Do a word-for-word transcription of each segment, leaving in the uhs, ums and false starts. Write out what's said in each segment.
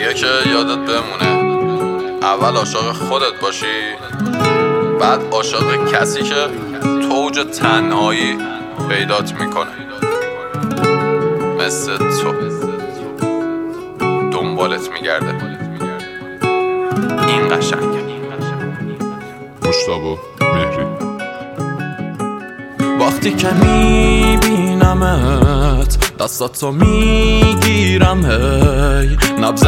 میگه که یادت بمونه اول عاشق خودت باشی، بعد عاشق کسی که توج تنهایی پیدات میکنه، مثل تو دنبالت میگرده. این قشنگه. مشتاق مهری. وقتی که میبینمت دستاتو میگیرم، هی نبض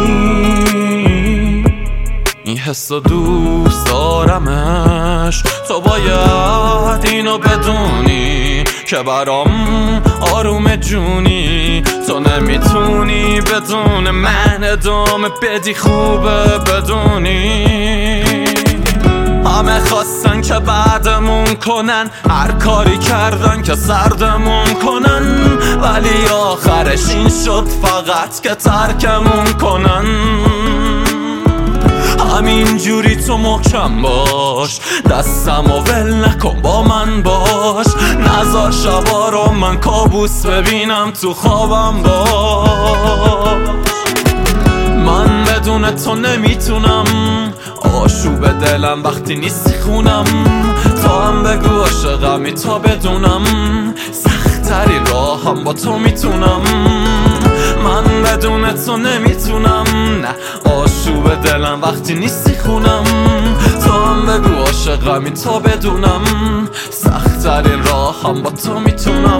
منی، این حس دوست دارمش. تو باید اینو بدونی که برام آروم جونی. تو نمیتونی بدون من ادامه بدی، خوبه بدونی. همه خواستن که بعدمون کنن، هر کاری کردن که سردمون کنن، ولی آخرش این شد فقط که ترکمون کنن. همین جوری تو محکم باش، دستم و ول نکن، با من باش. نذار شبا رو من کابوس ببینم، تو خوابم باش. من بدون تو نمیتونم، آشوب دلم وقتی نیستی خونم. تا هم بگو عاشقمی تا بدونم، سخت‌تری راهم با تو میتونم. من بدون تو نمیتونم، نه آشوب دلم وقتی نیستی خونم. تا هم بگو عاشقمی تا بدونم، سخت‌ترین راهم با تو میتونم.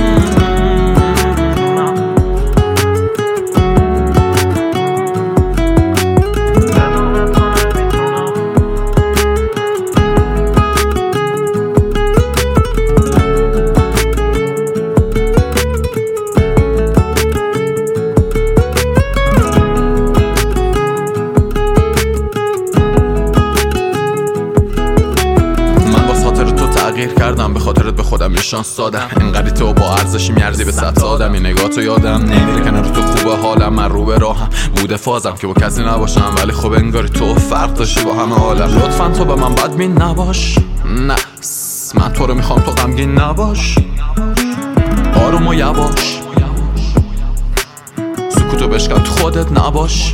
تغییر کردم به خاطرت، به خودم یه شانس دادم. انقدری تو با ارزشی میارزی به صد آدم. این نگاه تو یادم نمیره، کنار تو خوبه حالم. من رو به راهم بوده فازم که با کسی نباشم، ولی خب انگاری تو فرق داشتی با همه عالم. لطفا تو به من بدبین نباش، نه من تو رو میخوام، تو غمگین نباش. آروم و یواش، سکوتو بشکن، تو خودت نباش.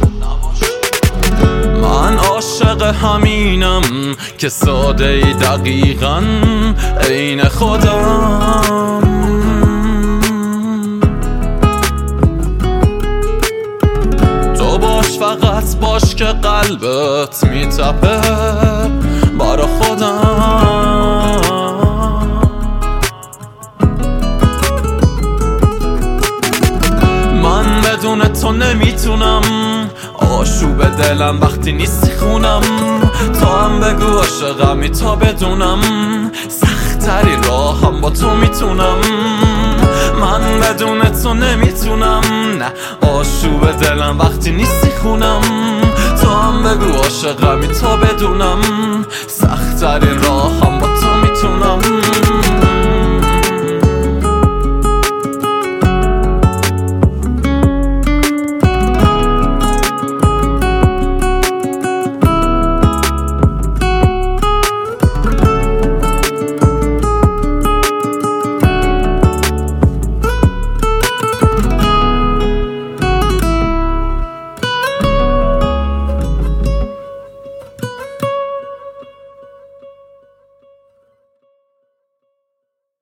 من عاشق همینم که ساده ای دقیقاً عین خودم. تو باش، فقط باش که قلبت میتپه برا خودم. من بدون تو نمیتونم، آشوب دلم وقتی نیستی خونم. تا هم بگو عاشقمی تا بدونم، سخت‌تری راهم با تو میتونم. من بدون تو نمیتونم، نه آشوب دلم وقتی نیستی خونم. تا هم بگو عاشقمی تا بدونم، سخت‌ترین راهم با